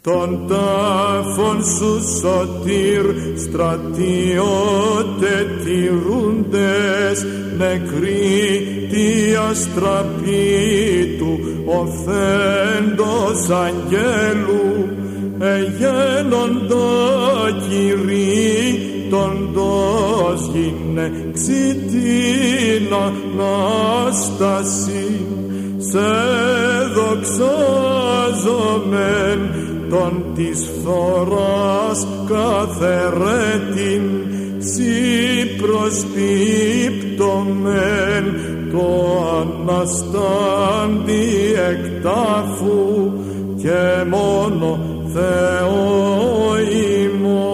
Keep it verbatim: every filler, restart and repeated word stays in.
Τον τάφον σου σωτήρ στρατιώτε τηρούντες, νεκροί τη αστραπή του οθέντος αγγέλου, εγένοντα κηρύττοντος γυναίξη την Ανάσταση, σε δοξάζομεν τον της φθοράς καθερέτην, σοι προσπίπτομεν το Αναστάντη εκτάφου και μόνο Θεό ημών.